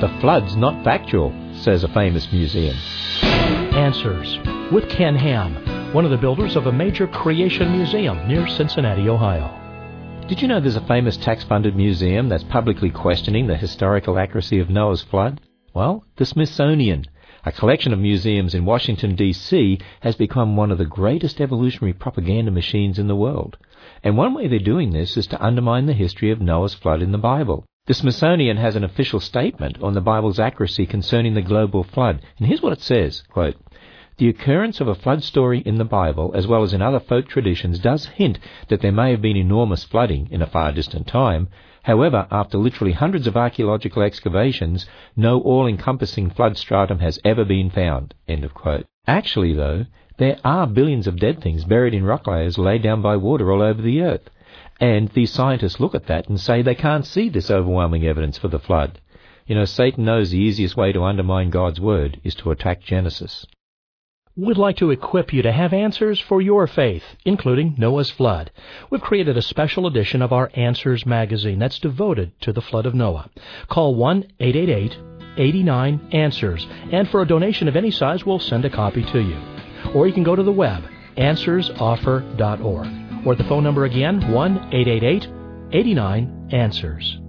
The flood's not factual, says a famous museum. Answers with Ken Ham, one of the builders of a major creation museum near Cincinnati, Ohio. Did you know there's a famous tax-funded museum that's publicly questioning the historical accuracy of Noah's flood? Well, the Smithsonian, a collection of museums in Washington, D.C., has become one of the greatest evolutionary propaganda machines in the world. And one way they're doing this is to undermine the history of Noah's flood in the Bible. The Smithsonian has an official statement on the Bible's accuracy concerning the global flood, and here's what it says, quote, "The occurrence of a flood story in the Bible, as well as in other folk traditions, does hint that there may have been enormous flooding in a far distant time. However, after literally hundreds of archaeological excavations, no all-encompassing flood stratum has ever been found." End of quote. Actually, though, there are billions of dead things buried in rock layers laid down by water all over the earth. And these scientists look at that and say they can't see this overwhelming evidence for the flood. You know, Satan knows the easiest way to undermine God's word is to attack Genesis. We'd like to equip you to have answers for your faith, including Noah's flood. We've created a special edition of our Answers magazine that's devoted to the flood of Noah. Call 1-888-89-ANSWERS, and for a donation of any size, we'll send a copy to you. Or you can go to the web, answersoffer.org. Or the phone number again, 1-888-89-ANSWERS.